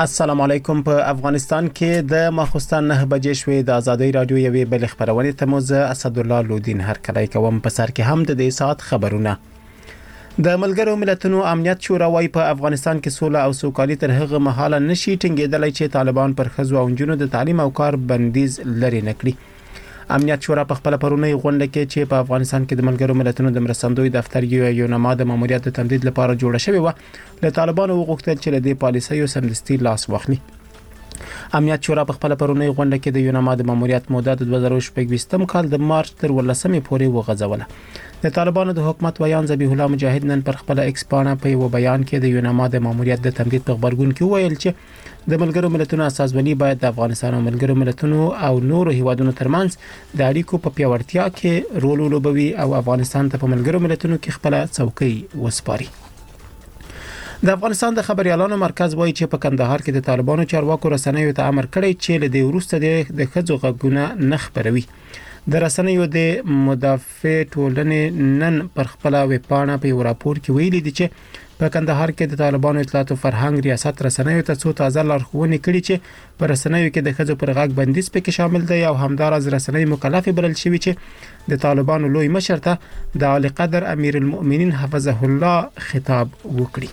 السلام علیکم. په افغانستان کې د ماخوستن 9 بجې شوې د ازادي رادیو یوې بل خبرونه ته موزه اسد الله لودین هر کله کوم په سر کې هم د دې سات خبرونه. د ملګرو ملتونو امنیت شورا وايي په افغانستان کې سوله او سوکالي تر هغه مهاله نشي ټینګېدلای چې طالبان پر ښځو او نجونو د تعلیم او کار بندیز لري نکړي. امنیت شورا په خپل پرونی غونډه کې چې په افغانستان کې د ملګرو ملتونو د مرستندوی دفتر یو نامه د ماموریت د تمدید لپاره جوړه شوې و له طالبانو وغوښتل چې له دې پالیسیو سمدستي لاس واخلي. امنیت شورا په خپل پرونی غونډه کې د یو نامه د ماموریت موده د 2020 کال د مارچ تر 18 پورې وغځوله. د طالبانو د حکومت ویان ذبیح الله مجاهد نن پر خپل ایکس پاڼه په یو بیان کې د یو نامه د ماموریت د تمدید په خبرګون کې ویل چې د ملګرو ملتونو اساسبني باید د افغانستان او ملګرو ملتونو او نورو هیوادونو ترمنځ د اړیکو په پیاوړتیا کې رول ولوبوي او افغانستان ته په ملګرو ملتونو کې خپل څوکۍ وسپاري. د افغانستان د خبريالانو مرکز وایي چې په کندهار کې د طالبانو چارواکو رسنیو ته امر کړی چې له دې وروسته د ښځو غږونه نه خبروي. د رسنیو د مدافع ټولنې نن پر خپل ویب پاڼه په یو راپور کې ویلي دي چې په کندهار کې د طالبانو اطلاعات او فرهنګ ریاست رسنیو ته څو تازه لارښوونې کړي چې په رسنیو کې د ښځو پر غږ بندیز پکې شامل دی او همدارس رسنۍ مکلف بلل شوی چې د طالبانو لوی مشر ته د اعلی قدر امیر المؤمنین حفظه الله خطاب وکړي.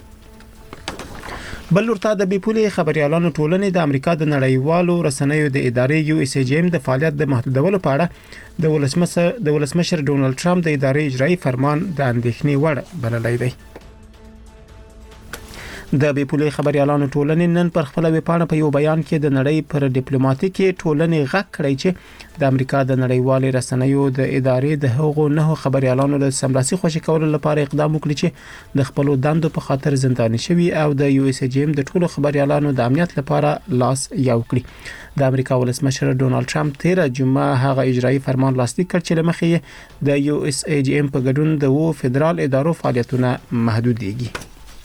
بل ورته د بیپولي خبريالانو ټولنې د امریکا د نړیوالو رسنیو د ادارې USAGM د فعالیت د محدودولو په اړه د ولسمشر ډونالد ټرمپ د ادارې اجرایی فرمان د اندېښنې وړ بللی دی. د بیپولي خبريالانو ټولنې نن پر خپل ویبپاڼه په یو بیان کې د نړۍ پر ډیپلوماټیکي ټولنې غږ کړی چې د امریکا د نړیوالې رسنیو د ادارې د هغو نه خبريالانو د سملاسي خوشی کولو لپاره اقدام وکړي چې د خپل دندو په خاطر زنداني شوي او د USAGM د ټولو خبريالانو د امنیت لپاره لاس یو کړي. د امریکا ولسمشر ډونالد ټرمپ تیر جمعه هغه اجرایی فرمان لاسلیک کړ چې لمخې د USAGM په ګډون د فدرال ادارو فعالیتونه محدودېږي.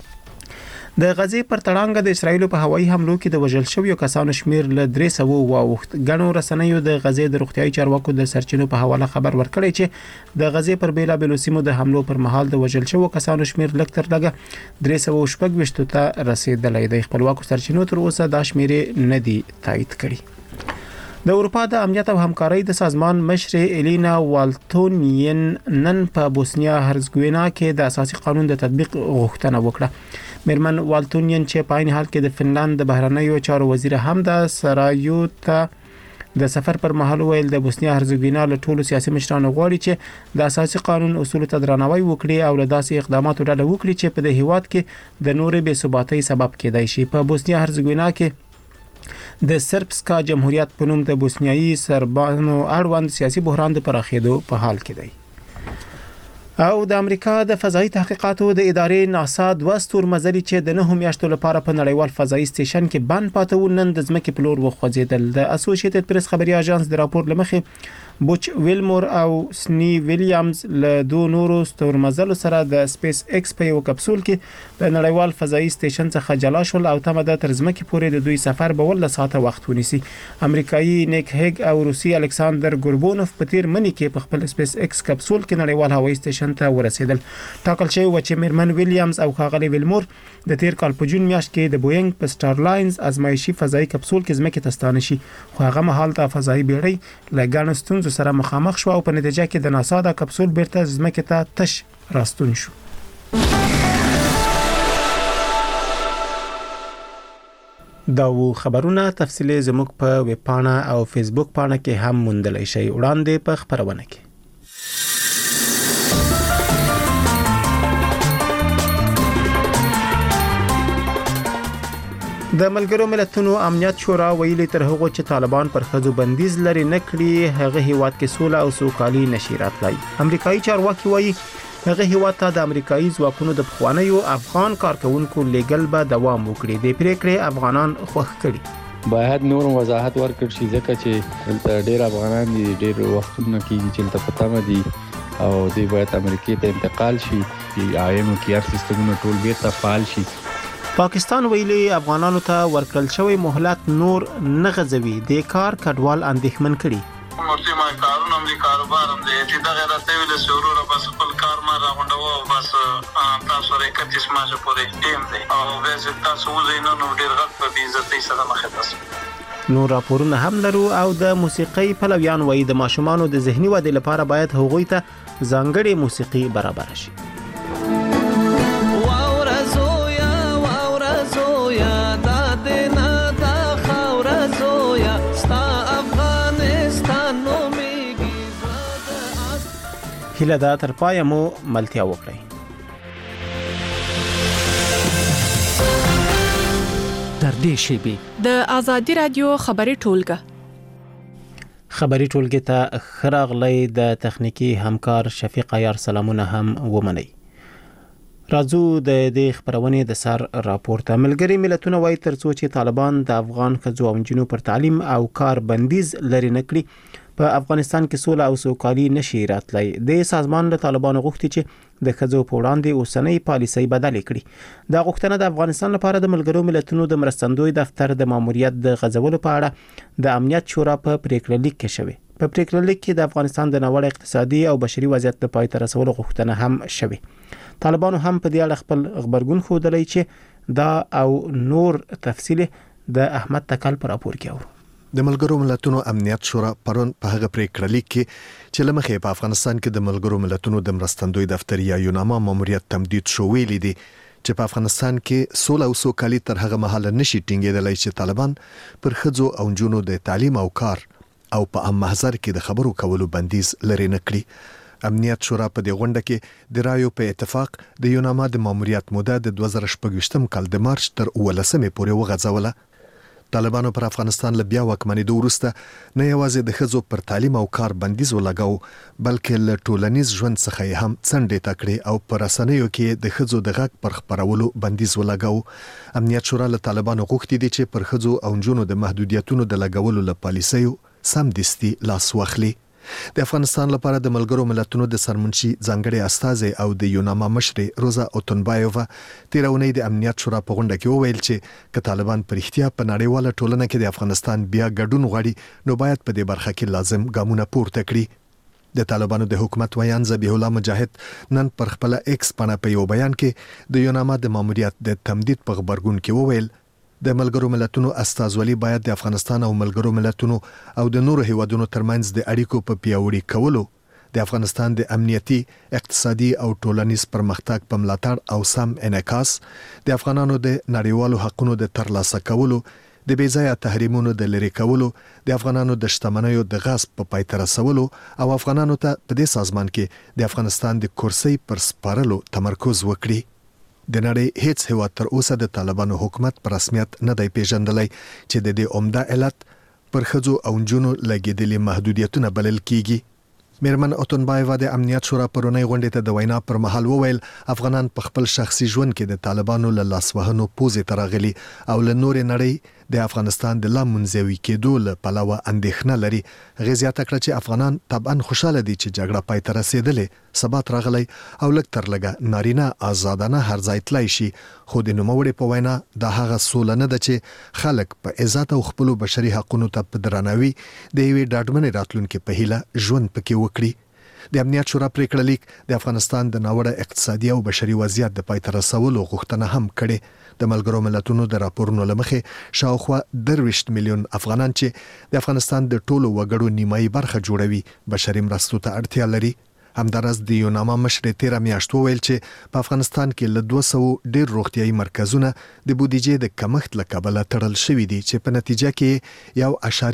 د غزې پر تړانګه د اسرایل په هوایي حملو کې د وژل شویو کسانو شمیر له 300 واوښت. غنو رسنیو د غزې د روغتيایي چارواکو د سرچینو په حواله خبر ورکړی چې د غزې پر بیلابېلو سیمو د حملو پر مهال د وژل شویو کسانو شمیر لږ تر لږه 326 ته رسیدلی دی. خپلواکو سرچینو تر اوسه دا شمیر نه دی تایید کړي. د اروپا د امنیت او همکارۍ د سازمان مشر الینا والتونین نن په بوسنیا هرزګوینا کې د اساسي قانون د تطبیق غوښتنه وکړه. میرمن والتونین چې په عین حال کې د فنلند د بهرنیو چارو وزیر هم د سرایو ته د سفر پر مهال ویل د بوسنیا هرزګوینا له ټولو سیاسي مشرانو غواړي چې د اساسي قانون اصول ته درناوی وکړي او له داسې اقداماتو ډډه وکړي چې په د هیواد کې د نورې بې ثباتۍ سبب کېدای شي. په بوسنیا هرزګوینا کې د سربسکا جمهوریت په نوم د بوسنیایي سربانو اړوند سیاسي بحران د پراخېدو په حال کې دی. او د امریکا د فضایي تحقیقاتو د ادارې ناسا د ستورمزلي چې د 9 میاشتو لپاره په نړیوال فضایي سټیشن کې بند پاتو نن د ځمکې په لور وخوځیدل. د اسوسییټډ پریس خبري اژانس د راپور لمخې بوچ ویلمور او سنی ویلیامز له دوه نورو ستورمزلو سره د سپیس ایکس په یو کپسول کې د نړیوال فضایي سټیشن څخه جلا شول او تمه ده تر ځمکې پورې د دوی سفر به ول ساعته وخت ونیسي. امریکایي نیک هیګ او روسي الکساندر ګوربونوف په تیر منی کې په خپل سپیس ایکس کپسول کې نړیوال هوایي سټیشن ته ورسېدل. ټاکل شوی و چې میرمن ویلیامز او ښاغلي ویلمور د تیر کال په جون میاشت کې د بوینګ په سټارلاینز ازمایشي فضایي کپسول کې ځمکې ته ستانه شي خو هغه مهال ته فضایي بیړۍ له ګڼو ستونزو سره مخامخ شو او په نتیجه کې د ناسا د کپسول بیرته ځمکې ته تش راستون شو. دا و خبرونه تفصیلی زموږ په ویب پاڼه او فیسبوک پاڼه کې هم موندلی شئ. وړاندې په خبرونه کې د ملګرو ملتونو امنیت شورا ویلي تر هغه چې طالبان پر ښځو بندیز لري نه کړي هغه هیواد کې سوله او سوکالي نشي راتلای. امریکایي چارواکي وایي هغه هیواد ته د امریکایي ځواکونو د پخوانیو افغان کارکونکو لیګل به دوام وکړي. د پریکړې افغانان خوښ کړي. باید نور وضاحت ورکړ شي ځکه چې ډېر افغانان دي ډېر وختونه کېږي چې تل پتامه دي او دوی باید امریکای ته انتقال شي چې آیم کې هر سیستمونه ټول بیرته فعال شي. پاکستان ویلي افغانانو ته ورکړل شوی مهلت نور نه غځوي. د کار کډوال اندېښمن کړي. مرتي ما کارونه هم دي کاروبار هم دي چې دغه راته ویل سرور بس خپل کار ما راغونډو بس تاسو رې کتیس ماجه پورې ټیم دی او وځ تاسو وزینو نو ډیر غټ په عزت سره مخه تاسو نور راپورونه هم لرو او د موسیقي پلویان وایي د ماشومانو د ذهني ودې لپاره باید هغوی ته ځانګړې موسیقي برابر شي. هیله ده تر پایه مو ملتیا وکړئ. در دې شیبې د آزادی رادیو خبري ټولګه خبري ټولګه ته خراغلی د تخنیکی همکار شفیق عیار سلامونه هم ومني. راځو د دې خبرونه د سر راپورته. ملګری ملتونه وایي ترڅو چې طالبان د افغان ښځو او نجونو پر تعلیم او کار بندیز لري نکړي په افغانستان کې سوله او سوکالي نشي راتلی. د سازمان له طالبانو غوښتي چې د ښځو په وړاندې اوسنۍ پالیسۍ بدلې کړي. دا غوښتنه د افغانستان لپاره د ملګرو ملتونو د مرستندوی دفتر د ماموریت د غځولو په اړه د امنیت شورا په پریکړه لیک کې شوی. په پریکړه لیک کې د افغانستان د ناوړه اقتصادي او بشري وضعیت د پای ته رسولو غوښتنه هم شوی. طالبانو هم په دې اړه خپل خبرګون ښودلی چې دا او نور تفصیل د احمد تکل پر راپور کې اورو. د ملګرو ملتونو امنیت شورا پرون په هغه پریکړه لیک کې چې لمخې په افغانستان کې د ملګرو ملتونو د مرستندوی دفتر یا یوناما ماموریت تمدید شو ویلي دي چې په افغانستان کې سوله او سوکالي تر هغه مهاله نشي ټینګېدلی چې طالبان پر ښځو او نجونو د تعلیم او کار او په عام محضر کې د خبرو کولو بندیز لري نکړي. امنیت شورا په دې غونډه کې د رایو په اتفاق د یوناما د ماموریت موده د 2016 کال د مارچ تر 18 پورې وغځوله. طالبانو پر افغانستان له بیا واکمنېدو وروسته نه یوازې د ښځو پر تعلیم او کار بندیز ولګاو بلکې له ټولنیز ژوند څخه یې هم څنډې ته کړې او په رسنیو کې د ښځو د غږ پر خپرولو بندیز ولګاو. امنیت شورا له طالبانو غوښتي دي چې پر ښځو او نجونو د محدودیتونو د لګولو له پالیسیو سمدستي لاس واخلي. د افغانستان لپاره د ملګرو ملتونو د سرمنشي ځانګړي استازي او د یوناما مشرې روزا اوتنبایووا تیرونی د امنیت شورا په غونډه کې وویل چې که طالبان پر احتیا په نړیواله ټولنه کې د افغانستان بیا ګډون غواړي نو باید په دې برخه کې لازم ګامونه پورته کړي. د طالبانو د حکومت ویان ذبیح الله مجاهد نن پر خپل ایکس باندې په یو بیان کې د یوناما د ماموریت د تمدید په خبرګون کې وویل د ملګرو ملتونو استازولي باید د افغانستان او ملګرو ملتونو او د نورو هیوادونو ترمنځ د اړیکو په پیاوړي کولو د افغانستان د امنیتي، اقتصادي او ټولنیز پرمختګ په ملاتړ او سم انعکاس، د افغانانو د نړیوالو حقوقو د ترلاسه کولو، د بیځایه تحریمونو د لری کولو، د افغانانو د شتمنیو د غصب په پای ته رسولو او افغانانو ته په دې سازمان کې د افغانستان د کرسي پر سپارلو تمرکز وکړي. د نړۍ هیڅ هیواد تر اوسه د طالبانو حکومت پر رسمیت نه دی پیژندلی چې د دې عمده علت پر ښځو او نجونو لګېدلي محدودیتونه بلل کیږي. میرمن اوتنبایوا د امنیت شورا پرونی غونډې ته د وینا پر مهال وویل افغانان په خپل شخصي ژوند کې د طالبانو له لاسوهنو پوزې ته راغلي او له نورې نړۍ د افغانستان د لا منزوي کېدو له پلوه اندېښنه لري. هغې زیاته کړه چې افغانان طبعا خوشاله دي چې جګړه پای ته رسېدلې، ثبات راغلی او لږ تر لږه نارینه آزادانه هر ځای تللی شي، خو د نوموړې په وینا دا هغه سوله نه ده چې خلک په عزت او خپلو بشري حقونو ته په درناوي د یوې ډاډمنې راتلونکې په هیله ژوند پکې وکړي. د امنیت شورا پریکړه لیک د افغانستان د ناوړه اقتصادي او بشري وضعیت د پای ته رسولو غوښتنه هم کړې. د ملګرو ملتونو د راپورونو لمخې شاوخوا 23 میلیون افغانان چې د افغانستان د ټولو وګړو نیمایي برخه جوړوي بشري مرستو ته اړتیا لري. همدارس د یوناما مشرې تیره میاشت وویل چې په افغانستان کې له 200 ډیر روغتیايي مرکزونه د بودیجې د کمښت له کبله تړل شوي دي چې په نتیجه کې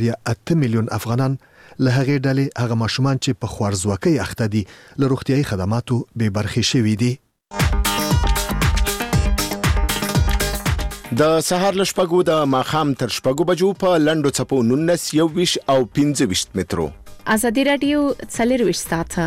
1.8 میلیون افغانان له هغې ډلې هغه ماشومان چې په خوارځواکۍ اخته دي له روغتیايي خدماتو بې برخې شوي دي. د سهار له شپږو د ماښام تر شپږو بجو په لنډو څپو 19 21 او 25 مترو. آزادی رادیو 24 ساعته.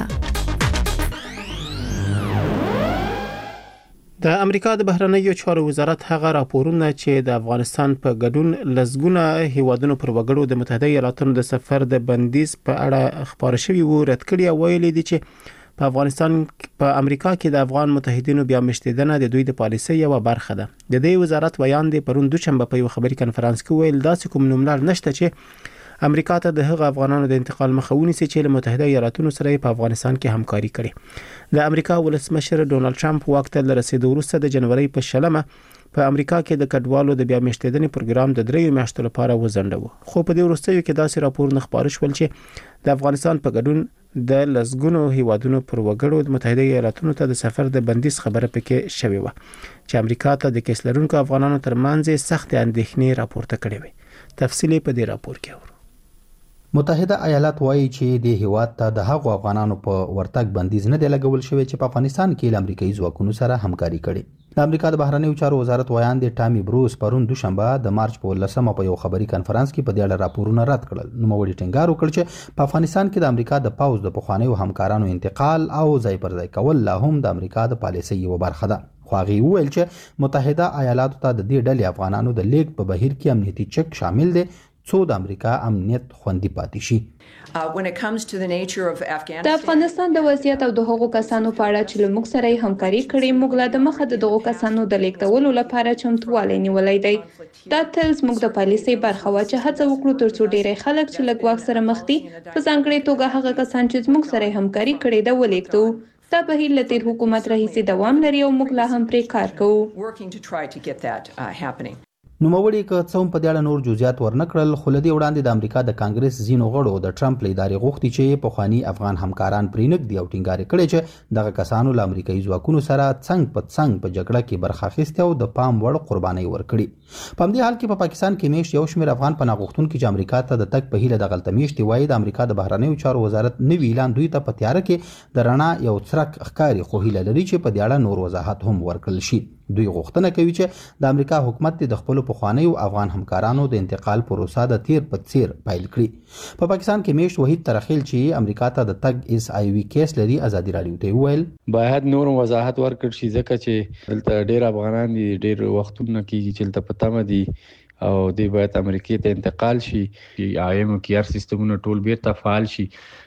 د امریکا د بهرنیو چارو وزارت هغه راپورونه چې د افغانستان په ګډون لزګونه هیوادونو پر وګړو د متحده ایالاتونو د سفر د بندیز په اړه خبر شوی وو رد کړی او ویلي دي چې په افغانستان په امریکا کې د افغان متحدینو بیا مشتیدنه د دوی د پالیسۍ یو برخه ده. د دې وزارت ویان دی پرون دوشنبه په یو خبري کنفرانس کې ویل داسې کوم نوملړ نشته چې امریکا ته د هغه افغانانو د انتقال مخه ونیسي چې له متحده ایالاتونو سره په افغانستان کې همکاري کړي. د امریکا ولسمشر ډونالد ټرمپ واک ته رسیدو وروسته د جنوري په شلمه په امریکا کې د کډوالو د بیا میشتېدنې پروګرام د 3 میاشتو لپاره وزندو. خو په دې وروستیو کې داسې راپور نه خبر شول چې د افغانستان په ګډون د لسګونو هیوادونو پر وګړو د متحده ایالاتونو ته د سفر د بندیز خبره پکې شوې و چې امریکا ته د کیس لرونکو افغانانو ترمنځ سخت اندېښنې راپورته کړې وې. تفصیل په دې راپور کې اورو. متحده ایالات وایي چې د هیواد ته د هغو افغانانو په ورتګ بندیز نه دی لګول شوی چې په افغانستان کې له امریکایي ځواکونو سره همکاري کړي. د امریکا د بهرنیو چارو وزارت وایان د ټامي بروس پرون دوشنبه د مارچ په 19مه په یو خبري کانفرنس کې په دې اړه راپورونه رد کړل. نوموړي ټینګار وکړ چې په افغانستان کې د امریکا د پاوز د پخوانیو همکارانو انتقال او ځای پر ځای کول لا هم د امریکا د پالیسۍ یو برخه ده. خو هغه ویل چې متحده ایالاتو ته د دې ډلې افغانانو د لیک په بهیر کې امنیتي چک شامل دي څو د امریکا امنیت خوندي پاتې شي. د افغانستان د وضعیت او د هغو کسانو په اړه چې له موږ سره همکاري کړې، موږ لا د مخه د دغو کسانو د لیږدولو لپاره چمتووالی نیولی دی. دا تل زموږ د پالیسۍ برخه وه چې هڅه وکړو ترڅو ډیری خلک چې له ګواښ سره مخ دي، په ځانګړې توګه هغه کسان چې زموږ سره همکاري کړې ده، ولیږدوو. دا بهیر له تیر حکومت راهیسې دوام لري او موږ لا هم پرې کار کوو. نوموړي که څه هم په دې اړه نور جزئیات ورنکړل، خو له دې وړاندې د امریکا د کانګرس ځینو غړو د ټرمپ له ادارې غوښتي چې پخواني افغان همکاران پرې نږدي او ټینګار کړي چې دغه کسانو له امریکایي ځواکونو سره څنګ په څنګ په جګړه کې برخه اخیستې او د پام وړ قربانۍ ورکړي. په همدې حال کې په پاکستان کې میشت یو شمېر افغان پناه غوښتونکي چې امریکا ته د تګ په هیله دغلته میشتي وایي د امریکا د بهرنیو چارو وزارت نوي اعلان دوی ته په تیاره کې د رڼا یو څرک ښکاري، خو هیله لري چې په دې اړه نور وضاحت هم ورکړل شي. دوی غوښتنه کوي چې د امریکا حکومت د خپل پخوانیو افغان همکارانو د انتقال پروسه د تیر په څیر پیل کړي. په پاکستان کې میشت وحید ترخیل چې امریکا ته د تګ اس آی وی کیس لري ازادي رادیو ته ویل باید نور وضاحت ورکړ شي ځکه چې دلته ډیر افغانان دي، ډیر وختونه کېږي چې دلته پتامه دي او دوی باید امریکا ته انتقال شي، آی ایم کی آر سیستمونه ټول بیرته فعال شي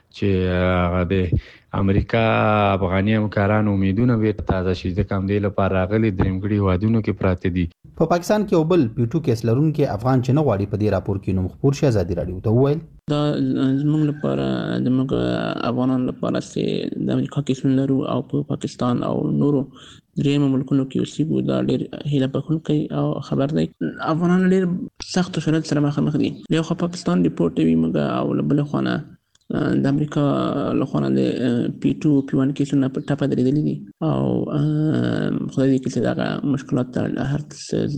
چې د امریکا افغاني همکارانو امیدونه به تازه شي. ځکه هم د لپاره راغلي درېمګړي هوادونو کې پراته دي. په پاکستان کې یو بل پیټو کیس لرونکي افغان چې نه غواړي په دې راپور کې نوم خپور شي ازادي رادیو ته وویل دا زموږ لپاره د موږ افغانانو لپاره چې د امریکا کیسونه لرو او په پاکستان او نورو درېیمو ملکونو کې اوسېږو، دا ډېر هیله بښونکی او خبر دی. افغانان ډېر سختو شرایطو سره مخامخ دي. له یو خوا پاکستان ریپورټ کوي موږ او له بلې خوا نه د امریکا له خوا د P2 P1 کیسونه په ټپه درېدلي دي او خدای دې کړي چې دغه مشکلات ته هر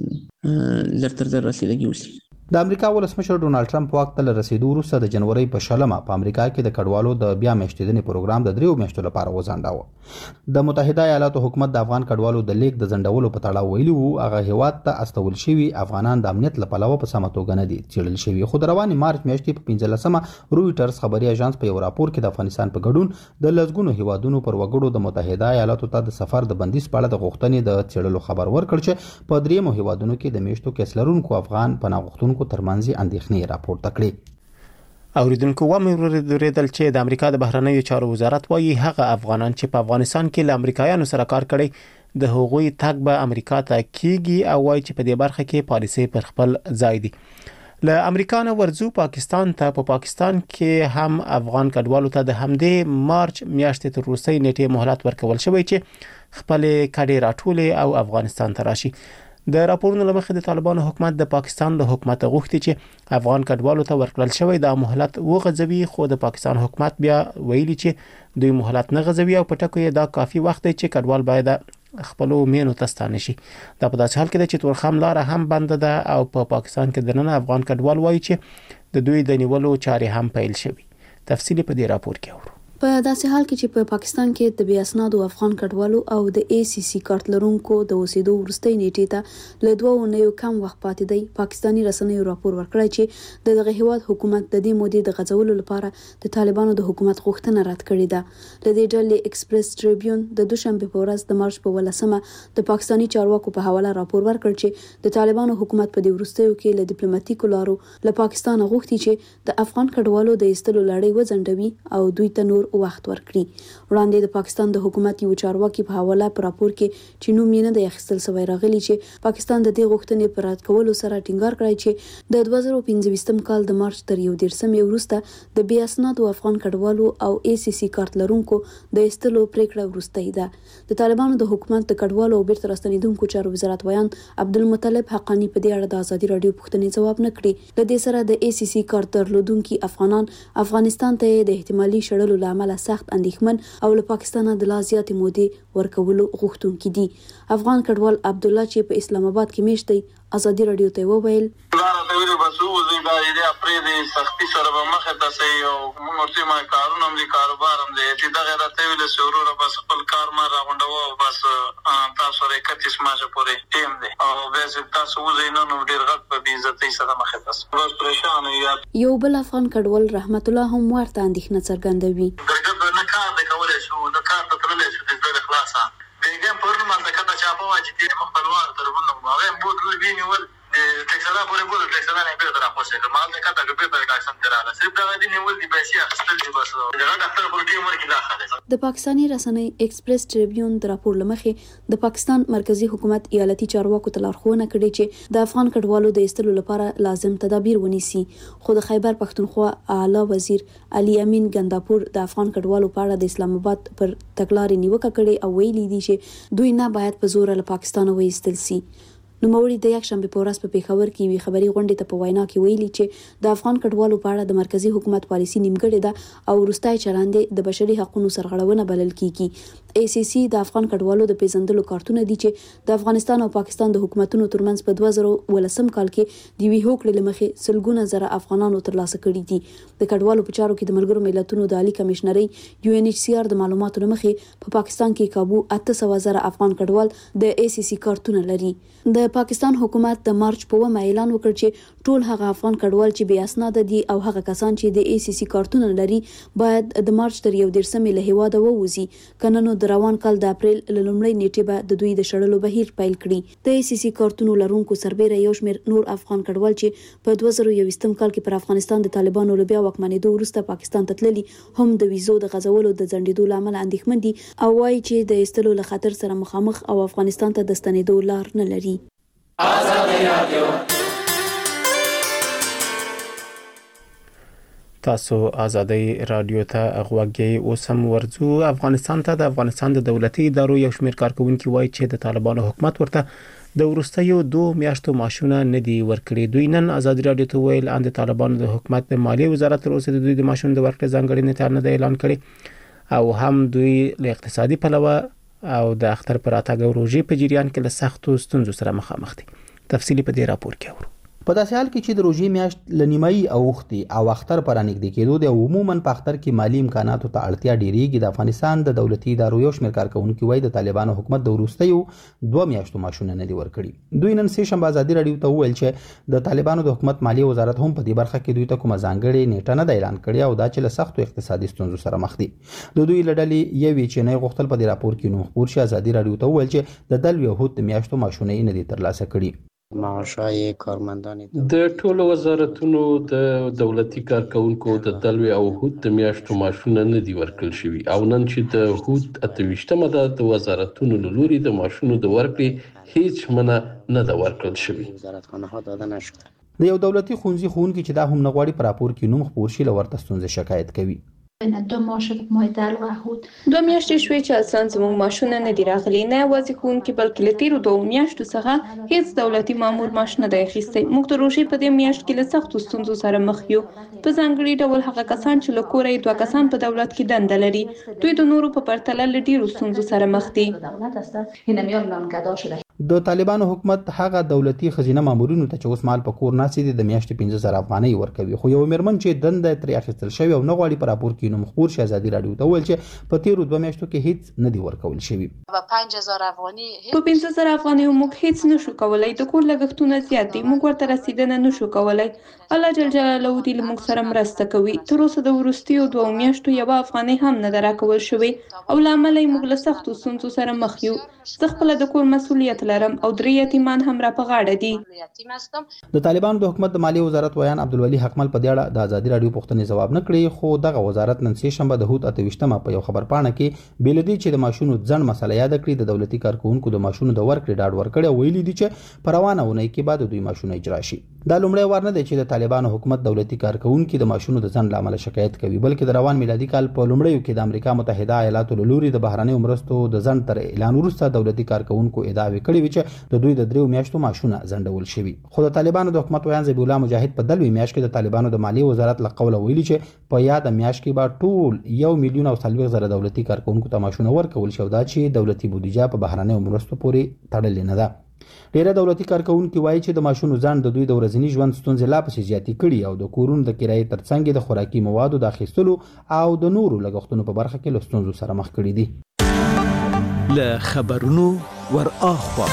څه زر تر زر رسیدګي وشي. د امریکا ولسمشر ډونالد ټرمپ واک ته رسیدو وروسته د جنوري په 10مه په امریکا کې د کډوالو د بیا میشتېدنې پروګرام د 3 میاشتو لپاره وځنډاوه. د متحده ایالاتو حکومت د افغان کډوالو د لیک د ځنډولو په تړاو ویلي وو هغه هیواد ته استول شوي افغانان د امنیت لپاره په سمه توګه نه دي څېړل شوي. خو د روانې مارچ میاشتې په 15مه رویټرز خبري اژانس په یو راپور کې د افغانستان په ګډون د لسګونو هیوادونو پر وګړو د متحده ایالاتو ته د سفر د بندیز په اړه د غوښتنې د څېړلو خبر ورکړ چې په درېیمو هیوادونو کې د میشتو کیس لرونکو افغان پناه غوښتونکو ترمنځ اندېښنې راپورته کړې. اوریدونکو وریدل چې د امریکا د بهرنیو چارو وزارت وایي هغه افغانان چې په افغانستان کې له امریکایانو سره کار کړي د هغوی تګ به امریکا ته کیږي او وایي چې په دې برخه کې پالیسي پر خپل ځای دي. له امریکا نه ورځو پاکستان ته. په پاکستان کې هم افغان کډوالو ته د همدې مارچ میاشتې تر وروستۍ نیټې مهلت ورکول شوی چې خپل کډې راټولې او افغانستان ته راشي. د راپورونو لمخې د طالبانو حکومت د پاکستان له حکومت غوښتي چې افغان کډوالو ته ورکړل شوی د مهلت وغځوي، خو د پاکستان حکومت بیا ویلي چې دوی مهلت نه غځوي او په ټکو یې دا کافي وخت دی چې کډوال باید خپل مینو ته ستانه شي. دا په داسې حال کې چې تورخم لار هم بند ده او په پاکستان کې دننه افغان کډوال وایي چې د دوی د نیولو چارې هم پیل شوي. تفصیل په دې راپور کې اورو. په داسې حال کې چې په پاکستان کې د بې اسنادو افغان کډوالو او د ACC کارت لرونکو د اوسېدو وروستۍ نیټې ته له 2 اونیو کم وخت پاتې دی، پاکستاني رسنیو راپور ورکړی چې دغه هیواد حکومت د دې مودې د غځولو لپاره د طالبانو د حکومت غوښتنه رد کړې ده. د دې ډلې ایکسپریس ټریبیون د دوشنبه په ورځ د مارچ په 18مه د پاکستاني چارواکو په حواله راپور ورکړ چې د طالبانو حکومت په دې وروستیو کې له ډیپلوماټیکو لارو له پاکستان غوښتي چې د افغان کډوالو د ایستلو لړۍ وځنډوي او دوی ته نور وخت ورکړي. وړاندې د پاکستان د حکومت یو چارواکي په حواله پر راپور کې چې نوم یې نه دی اخیستل سوی راغلی چې پاکستان د دې غوښتنې پر رد کولو سره ټینګار کړی چې د 2015 کال د مارچ تر 11 وروسته د بې اسنادو افغان کډوالو او ACC کارت لرونکو د ایستلو پریکړه وروستۍ ده. د طالبانو د حکومت د کډوالو او بیرته راستنیدونکو چارو وزارت ویان عبدالمطلب حقانی په دې اړه د ازادي راډیو پوښتنې ځواب نه کړي. د دې سره د ACC کارت درلودونکي افغانان افغانستان ته د احتمالي شړلو لامل سخت اندېښمن او له پاکستانه د لا زیاتې مودې ورکولو غوښتونکي دي. افغان کډوال عبدالله چې په اسلام آباد کې میشت دی ازادي راډیو ته وویل سختی سره به مخه تاسو یو مورتي ما کارونه هم دي کاروبار هم دي چې دا غیرت ویل سرور بس خپل کار ما راغونډو بس تاسو سره 31 ماجه پورې ټیم دي او به تاسو وزینو نو ډیر غټ په عزت سره مخه تاسو بس پریشان یو بل افغان کډوال رحمت الله هم ورته اندېښنه څرګندوي. نه کار د کولای شو د کار ته تللی شو د خلاصه بیګم پرون ما د کته چاپه واجی د مخبلوان ترونه هغه بود ویني ول ټکسلا پورې بود ټکسلا نه به راخوسه ما د کته به په اکسن تراله صرف دا دي نیول دي پیسې اخستل دي بس دا ډاکټر پر ټیم ورکی داخله. د پاکستاني رسنۍ ایکسپریس ټریبیون د راپور لمخې د پاکستان مرکزی حکومت ایالتي چارواکو ته لارښوونه کړې چې د افغان کډوالو د ایستلو لپاره لازم تدابیر ونیسي. خو د خیبر پښتونخوا اعلی وزیر علي امین ګنداپور د افغان کډوالو په اړه د اسلام آباد پر تګلارې نیوکه کړې او ویلي دي چې دوی نه باید په زور له پاکستان وایستل شي. نوموړي د یکشنبه په ورځ په پیښور کې وی خبري غونډې ته په وینا کې ویلي چې د افغان کډوالو په اړه د مرکزی حکومت پالیسي نیمګړې ده او وروستای چلند د بشري حقوقو سرغړونه بلل کیږي. ACC د افغان کډوالو د پیژندلو کارتونه دي چې د افغانستان او پاکستان د حکومتونو ترمنځ په 2018 کال کې د وی هوکړې لمخې سلګونه زره افغانانو ترلاسه کړي دي. د کډوالو په چارو کې د ملګرو ملتونو د عالی کمشنري UNHCR د معلوماتو لمخې په پاکستان کې کابو 800 زره افغان کډوال د ACC کارتونه لري. د پاکستان حکومت د مارچ په 1 اعلان وکړ چې ټول هغه افغان کډوال چې بې اسناد دي او هغه کسان چې د ACC کارتونه لري باید د مارچ تر 11 له هیواده ووځي. کنه نو د روان کال د اپریل له لومړۍ نیټې به د دوی د شړلو بهیر پیل کړي. د ACC کارتونو لرونکو سربېره یو شمېر نور افغان کډوال چې په 2021 کال کې پر افغانستان د طالبانو له بیا واکمنېدو وروسته پاکستان ته تللي هم د ویزو د غځولو د ځنډېدو لامل اندېښمن دي او وايي چې د ایستلو له خطر سره مخامخ او افغانستان ته د ستنېدو لار نه لري. تاسو ازادي رادیو ته غوږی اوسم ورځو. افغانستان ته د افغانستان د دولتي ادارو یو شمېر کارکونکي وایي چې د طالبانو حکومت ورته د وروستیو 2 میاشتو معاشونه نه دي ورکړي. دوی نن ازادي رادیو ته ویل ان د طالبانو د حکومت د مالیې وزارت تر اوسه د دوی د معاشونو د ورکړې ځانګړي نتار نه اعلان کړي او هم دوی له اقتصادي پلوه او د اختر پر اتګ روزي په جریان کې له سختو ستونزو سره مخامخ دي. تفصیلی په دې راپور کې اورو. په داسې حال کې چې د روزي میاشت لنیمایي اوختي او اختر پر نږدې کېدو د عموما په اختر کې مالی امکاناتو ته اړتیا ډیریږي. د افغانستان د دولتي ادارو یو شمېر کارکونکي وایي د طالبانو حکومت د وروستیو 2 میاشتو معاشونه نه دي ورکړي. دوی نن سه شنبه ازادي راډیو ته وویل چې د طالبانو د حکومت مالی وزارت هم په دې برخه کې دوی ته کومه ځانګړې نیټه نه اعلان کړې او دا چې له سختو اقتصادي ستونزو سره مخ دي. د دوی لړلې یوې چې نه غوښتل په دې راپور کې نو خبر شي ازادي راډیو ته وویل چې د دل یهود د میاشتو معاشونه نه دي ترلاسه کړي. معاشای کارمندان د ټولو وزارتونو د دولتي کارکونکو د دلوي او هوت د میاشتو معاشونه نه دي ورکړل شوي او نن چې د هوت 28مه د وزارتونو لوري د معاشونو د ورکړې هیڅ منه نه ده ورکړل شوي. وزارتخانه داده نشده. د یو دولتي ښوونځي ښوونکي چې دا هم نه غواړي په راپور کې نوم خپور شي له ورته ستونزې شکایت کوي. 2 میاشتې شوې چې اصلا زموږ معاشونه نه دي راغلي. نه یوازې ښوونکي بلکې له تېرو 2 میاشتو څخه هیڅ دولتي مامور معاش نه دی اخیستی. موږ د روژې په دې میاشت کې له سختو ستونزو سره مخ یو. په ځانګړي ډول هغه کسان چې له کوره یې 2 کسان په دولت کې دنده لري دوی د نورو په پرتله له ډېرو ستونزو سره مخ دي. د طالبانو حکومت هغه دولتي خزینه مامورینو ته چې اوس مال په کور ناسي دي د میاشتې 15000 افغانۍ ورکوي. خو یو میرمن چې دنده ترې اخیستل شوی او نه غواړي په راپور کې نوم خبر شي ازادي راډیو ته ویل چې په تیرو 2 میاشتو کې هیڅ نه دی ورکول شوی. په 5000 افغانۍ موږ هیڅ نشو کولای. د کور لګښتونه زیات دي. موږ ورته رسیدنه نشو کولای. الله جل جلاله دې موږ سره مرسته کوي. تر اوسه د وروستیو 2 میاشتو یو افغانۍ هم نه راکول شوی او لامل یې موږ له سختو ستونزو سره مخ یو. زه خپل د کور مسؤلیت لرم او 3 یتیمان هم را په غاړه دي. د طالبانو د حکومت د مالی وزارت ویان عبدالولي حقمل په دې اړه د ازادي رادیو پوښتنې ځواب نه کړی، خو دغه وزارت نن سه شنبه د هوت 28مه په یو خبرپاڼه کې بلدي چې د ماشونو ځن مسله یاد کړی د دولتي کارکونکو د ماشونو د ورکړې ډاډ ورکړی، ویلي دي چې په روانه اونۍ کې بعد دوی ماشونه اجرا شي. دا لومړی وار نه دی چې د طالبانو حکومت دولتي کارکونکو د ماشونو د ځن لامل شکایت کوي، بلکې د روان میلادي کال په لومړیو کې د امریکا متحده ایالاتو له لوري د بهرنیو مرستو د ځن تر اعلان وروسته دولتي کارکونکو ادعا کړې وي چې د دوی د 3 میاشتو ماشونه ځنډول شوي. خو د طالبانو د حکومت ویان ذبیح الله مجاهد په دلوي میاشت کې د طالبانو د مالی وزارت له قوله ویلي چې په یاد میاشت کې به ټول 1,40,000 دولتي کارکونکو ته ماشونه ورکول شي، دا چې دولتي بودیجه په بهرنیو مرستو پورې تړلې نه ده. ډیره دولتي کارکونکو وایي چې د ماشونو ځان د دوی د ورځني ژوند ستونزې لا پسې زیاتې کړي او د کورونو د کرایې ترڅنګ د خوراکي موادو د اخیستلو او د نورو لګښتونو په برخه کې له ستونزو سره مخ کړي دي. له خبرونو ور اخوا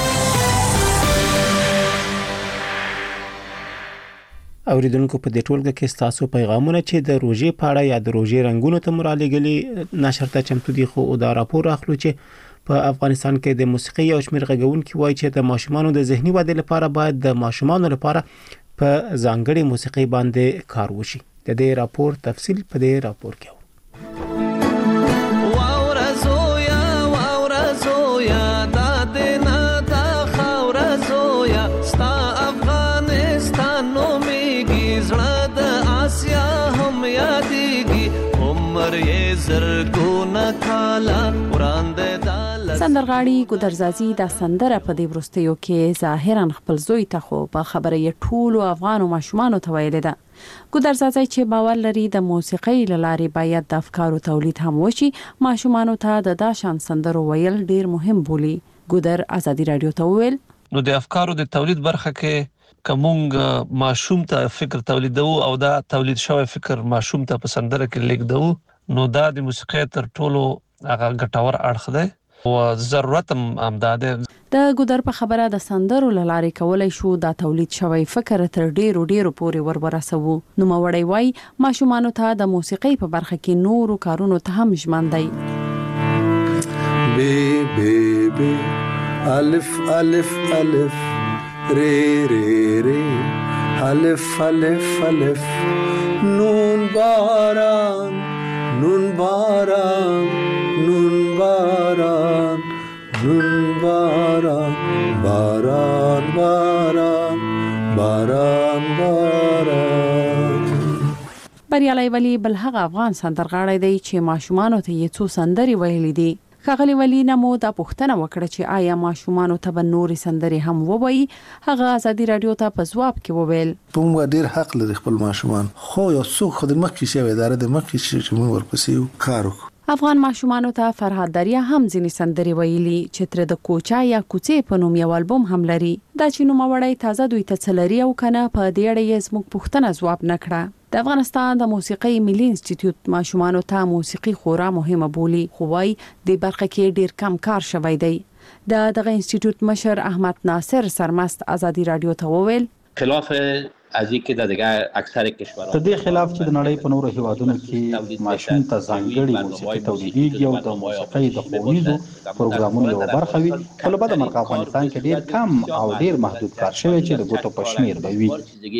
اوریدونکو په دې ټولګه کې تاسو پیغامونه چې د روزې په اړه یا د روزې رنگونو ته مرالېګلي نشر ته چمتو دي، خو دا راپور اخلو چې په افغانستان کې د موسیقي او شمیر غږونکو وایي چې د ماشومانو د ذهني ودې لپاره باید د ماشومانو لپاره په ځانګړي موسیقي باندې کار وشي. د دې راپور تفصیل په دې راپور کې سندرغاړي ګودرزازي د سندره په دې ورستیو کې ظاهرا خپل زوی ته خو په خبره یې ټول افغان ماشومان ته ویل ده. ګودرزازي چې باور لري د موسیقۍ لارې باید د افکارو تولید هم وشي، ماشومان ته د داشان سندرو ویل ډیر مهم بولي. ګودر ازادي رادیو ته ویل نو د افکارو د تولید برخه کې کومګ ماشوم ته فکر تولیدو او دا تولید شوی فکر ماشوم ته په سندره کې لیکدو، نو دا د موسیقۍ تر ټولو هغه ګټور اړخ دی او ضرورت هم ده. د ګودر په خبره د سندرو لارې کولای شو دا تولید شوی فکر تر ډیرو پورې ورسوو. نو موړی وای ماشومان ته د موسیقۍ په برخه کې نورو کارونو ته هم ژمن دی. بی بی بی الف الف الف ری ری ری الف الف الف نون باران نون باران نون باران نون باران باران باران باران باران. بریالي ولی بل هغه افغان سندرغاړی دی چې ماشومان ته یې څو سندري ویلي دي. ښاغلي ولی نمو دا پوښتنه وکړه چې آیا ماشومان ته به نورې سندري هم ووایي. هغه ازادي رادیو ته په ځواب کې وویل په موږ ډیر حق لري خپل ماشومان، خو یو څوک خو د مخکې شوی اداره د مخکې چې موږ ورپسې کار وکړو. افغان ماشومان ته فرهاد دریا هم ځینې سندري ویلي چې تر د کوچا یا کوڅې په نوم یو البوم هم لري. دا چې نوموړی تازه دوی ته څه لري او کنه په دې اړه یې زموږ پوښتنه ځواب نه کړه. د افغانستان د موسیقۍ ملي انسټیټیوټ ماشومان ته موسیقي خورا مهمه بولي، خو وايي د برخه کې ډیر کم کار شوی دی. دغه انسټیټیوټ مشر احمد ناصر سرمست ازادي رادیو ته وویل خلاف از اینکه در دیگه اکثر کشورها د دې خلاف چې د نړۍ په نورو هیوادونو کې ماشوم ته ځانګړي موسیقي تولیدېږي او د موسیقۍ د ښوونیزو پروګرامونو یوه برخه وي، خو له بده مرغه افغانستان کې ډیر کم او ډیر محدود کار شوی چې د ګوتو په شمیر به وي.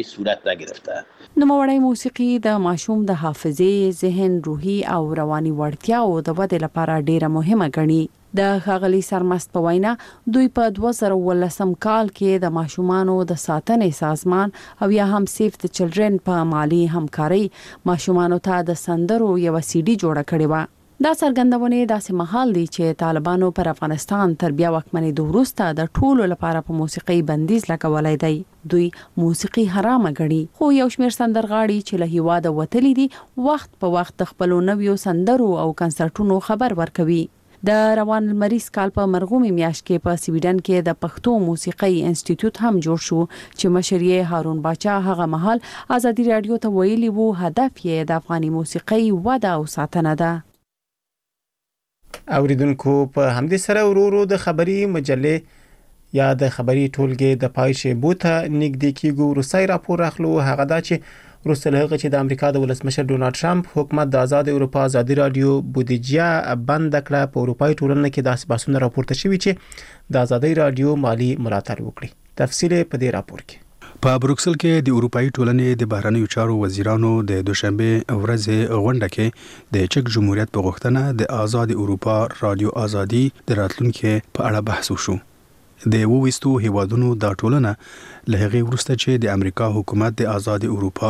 نوموړی موسیقي د ماشوم د حافظې، ذهن، روحي او رواني وړتیاو د ودې لپاره ډیره مهمه ګڼي. د ښاغلي سرمست په وینا دوی په 2018 کال کې د ماشومانو د ساتنې سازمان او یا هم سیف د چلډرن په مالی همکاري ماشومانو ته د سندرو یو CD جوړه کړې و. دا څرګندونه داسې مهال دی چې طالبانو پر افغانستان تر بیا واکمنۍ وروسته د ټولو لپاره په موسیقي بندیز لګولای دی. دوی موسیقي حرامه ګڼي، خو یو شمېر سندرغاړي چې له هیواده وتلي دي وخت په وخت د خپلو نویو سندرو او کنسرټونو خبر ورکوي. د روان المریز کال په مرغومي میاشت کې په سویډن کې د پښتو موسیقۍ انسټیټیوټ هم جوړ شو چې مشر یې هارون باچا هغه مهال ازادي رادیو ته ویلي وو هدف یې د افغاني موسیقۍ وده او ساتنه ده. اوریدونکو په همدې سره ورورو د خبري مجلې یا د خبري ټولګي د پای شی بوته نګدې کیږي. روسي راپور اخلو هغه دا چې وروسته له هغه چې د امریکا د ولسمشر ډونالد ټرمپ حکومت د آزاد اروپا ازادي رادیو بودیجه بند کړه په اروپאי ټولنه کې داسې بحثونه راپورته شوي چې د آزادي رادیو مالی ملاتړ وکړي. تفصیل په دې راپور کې. په بروکسل کې د اروپאי ټولنې د بهرنیو چارو وزیرانو د دوشنبه ورځې غونډه کې د چک جمهوریت په غوښتنه د آزاد اروپا رادیو ازادي د راتلونکو په اړه بحث وشو. د وويستو هیوادونو د ټولنه له هغې وروسته چې د امریکا حکومت د آزاد اروپا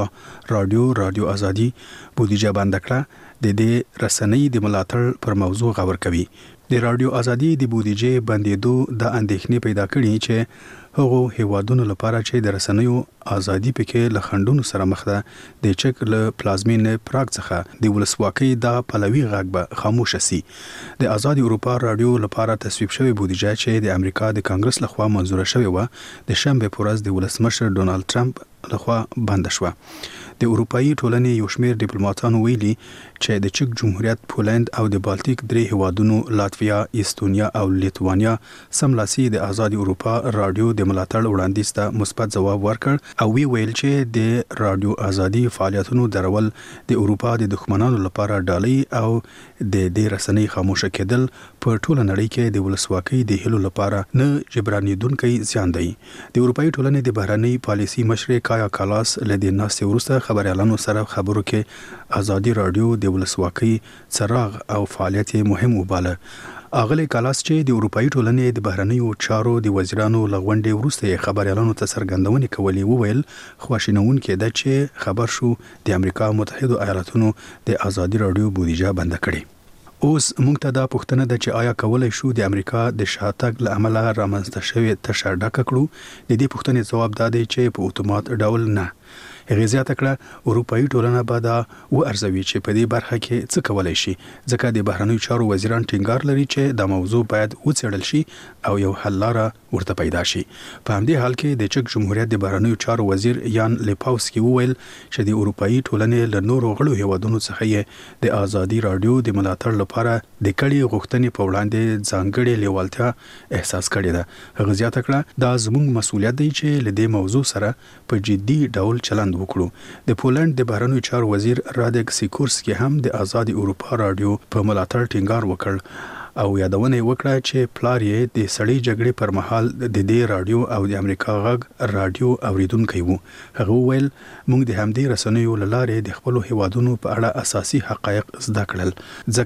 رادیو ازادي بودیجه بند کړه، د دې رسنۍ د ملاتړ پر موضوع غور کوي. د رادیو ازادي د بودیجه بندیدو د اندېښنې پیدا کړي چې هغه هیوادونو لپاره چې د رسنیو ازادي پکې له خنډونو سره مخ ده، د چک له پلازمین پراګ څخه د ولسواکۍ د پلوي غږ به خاموش شي. د آزاد اروپا رادیو لپاره تصویب شوی بودیجه چې د امریکا د کانګرس لخوا منزور شوی و، د شنبه په ورځ د ولسمشر ډونالد ټرمپ لخوا بند شو. د اروپאי ټولنې یو شمېر ډیپلوماټانو ویلي چې د چک جمهوریت، پولند او د بالټیک درې هیوادونو لاتویا، ایستونیا او لیتوانیا سملاسي د آزاد اروپا رادیو د ملاتړ وړاندیز ته مثبت ځواب ورکړ او ویل چې د رادیو ازادي فعالیتونو درول د اروپا د دښمنانو لپاره ډالۍ او د دې رسنۍ خاموشه کېدل په ټوله نړۍ کې د ولسواکۍ د هلو لپاره نه جبرانیدونکي زیان دی. د اروپאי ټولنې د بهرنۍ پالیسي مشر کایا کالاس له دې ناستې وروسته خبريالانو سره خبرو کې آزادي رادیو د ولسواکۍ څراغ او فعالیت مهم وباله. اغلی کالاس چې د اروپאי ټولنې د بهرنیو چارو د وزیرانو لغونډې وروسته خبريالانو ته څرګندونې کولې، وویل خواشینون کې ده چې خبر شو د امریکا متحده ایالاتونو د آزادي رادیو بودیجه بند کړي. اوس موږ ته دا پوښتنه ده چې آیا کولای شو د امریکا د شاتګ له امله رامنځته شوی تشه ډکه کړو؟ د دې پوښتنې ځواب دا دی چې په اتومات ډول نه. هغه زیاته کړه اروپאי ټولنه به دا ارزوي چې په دې برخه کې څه کولای شي، ځکه د بهرنیو چارو وزیران ټینګار لري چې دا موضوع باید وڅېړل شي او یو حل لاره ورته پیدا شي. په همدې حال کې د چک جمهوریت د بهرنیو چارو وزیر یان لیپاوسکی وویل چې د اروپאי ټولنې له نورو غړو هیوادونو څخه یې د آزادي رادیو د ملاتړ لپاره د کړي غوښتنې په وړاندې ځانګړې لیوالتیا احساس کړې ده. هغه زیاته کړه دا زموږ مسؤلیت دی چې له دې موضوع سره په جدي ډول چلند وکړو. د پولند د بهرنیو چارو وزیر رادک سیکورسکی هم د آزاد اروپا رادیو په ملاتړ ټینګار وکړ او یادونه وکړه چې پلار یې د سړی جګړې پر مهال د دې رادیو او د امریکا غږ رادیو اوریدونکو وو. هغه ویل موږ د همدې رسنیو لاره د خپل هیوادونو په اړه اساسي حقایق زده کړل،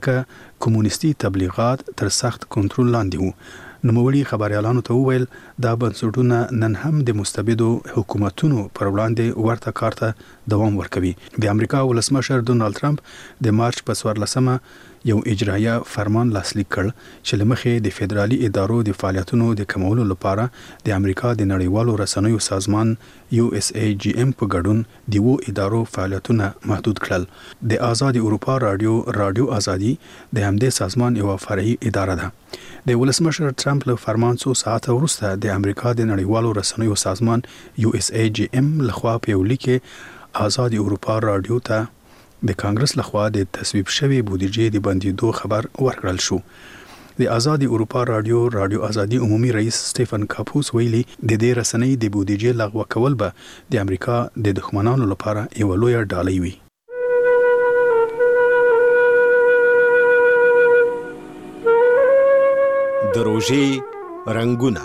ځکه کمونیستي تبلیغات تر سخت کنټرول لاندې وو. نوموړي خبريالانو ته وویل دا بنسټونه نن هم د مستبدو حکومتونو پر وړاندې ورته کار ته دوام ورکوي. د امریکا ولسمشر ډونالد ټرمپ د مارچ په 14مه یو اجرایه فرمان لاسلیک کړ چې لمخې د فدرالي ادارو د فعالیتونو د کمولو لپاره د امریکا د نړیوالو رسنیو سازمان USAGM په ګډون د وو ادارو فعالیتونه محدود کړل. د آزاد اروپا رادیو ازادي د همدې سازمان یو فرعي اداره ده. د ولسمشر ټرمپ له فرمان څو ساعت وروسته د امریکا د نړیوالو رسنیو سازمان USAGM لخوا په یو لیک آزاد اروپا رادیو ته د کانګرس لخوا د تصویب شوی بودیجه د بندیدو خبر ورکړل شو. د آزاد اروپا رادیو ازادي عمومي رئیس سټيفن کاپوس ویلي د دې رسنۍ د بودیجه لغوه کول به د امریکا د دښمنانو لپاره یو لوی ډالۍ وي. د روژې رنگونه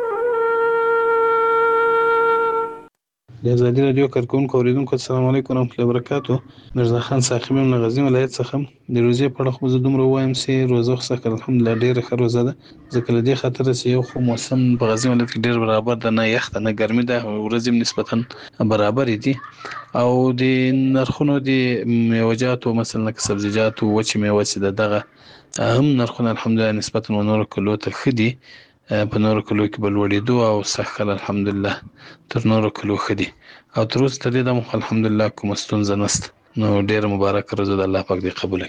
د آزادي رادیو کارکونکو اوریدونکو السلام علیکم ورحمۃ اللہ وبرکاتہ. مرزا خان ساقب له غزنی ولایت څخه د روزې په اړه خو زه دومره وایم چې روزه خو څخه الحمدلله ډیره ښه روزه ده، ځکه له دې خاطر چې یو خو موسم په غزنی ولایت کې ډیر برابر ده، نه یخ ده نه ګرمي ده، ورځې نسبتا برابر دي او د نرخونو د میوجاتو مثلا سبزیجات او وچ میوه چې دغه هم نرخونه الحمدلله نسبتا نور کلو ته خدي په نورو کلو کې بلوړېدو او سخل الحمدلله تر نورو کلو خدي او تر اوسه تر دې دمو الحمدلله کوم ستونزه نشته. نو ډیر مبارک روزه د الله پاک دې قبول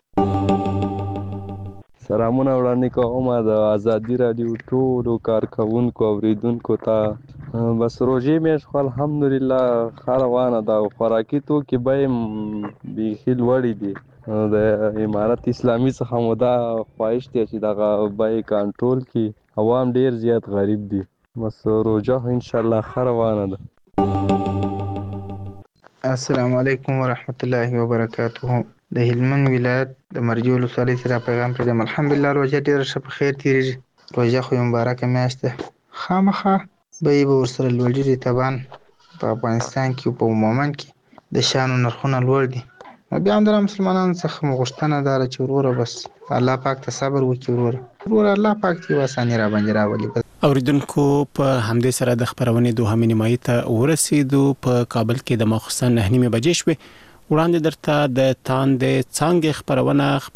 کړي. سلامونه وړاندې کوم د آزادي رادیو ټولو کارکونکو اوریدونکو ته. بس روزې مې خو الحمدلله ښه روانه ده او خوراکي توکي به بیخي لوړې دي. د امارت اسلامي څخه مو دا خواهش دی چې دغه بیې کنټرول کړي، عوام ډیر زیات غریب دي. بس روزه ان شاء الله ښه روانه ده. السلام علیکم ورحمت الله وبرکاته. د هلمند ولایت د مرجو ولسوالۍ سره پیغام پرېږدم. الحمدلله روژه ډېره ښه په خیر تېرېږي. روژه خو یو مبارکه میاشت ده. خامخا بیې به ورسره لوړېږي. طبعا په افغانستان کې په عموما کې د شیانو نرخونه لوړ دي. بیا هم د مسلمانانو څخه مو غوښتنه ده چې وروره بس الله پاک ته صبر وکړي. وروره الله پاک دې اساني را باندې راولي. اوریدونکو په همدې سره د خبرونې دوهمې نیمایي ته ورسېدو. په کابل کې د ماخوستن 9:30 بجې شوې. وړاندې درته د تاندې څانګې خبرونه